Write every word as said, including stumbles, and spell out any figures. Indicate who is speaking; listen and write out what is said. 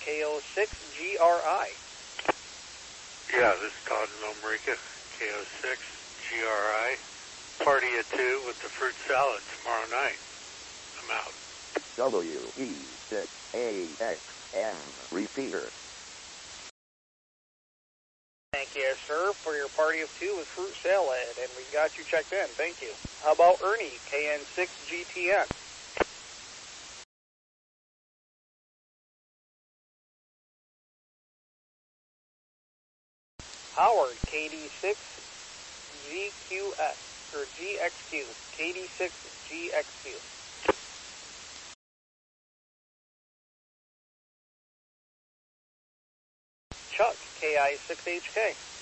Speaker 1: K O six G R I.
Speaker 2: Yeah, this is Todd in Omarica, K O six G R I. Party at two with the fruit salad tomorrow night. I'm out.
Speaker 3: W E six A X M repeater.
Speaker 1: Thank you, sir, for your party of two with fruit salad, and we got you checked in. Thank you. How about Ernie, K N six G T N? Howard, K D six G Q S, or G X Q, K D six G X Q. Chuck, K I six H K.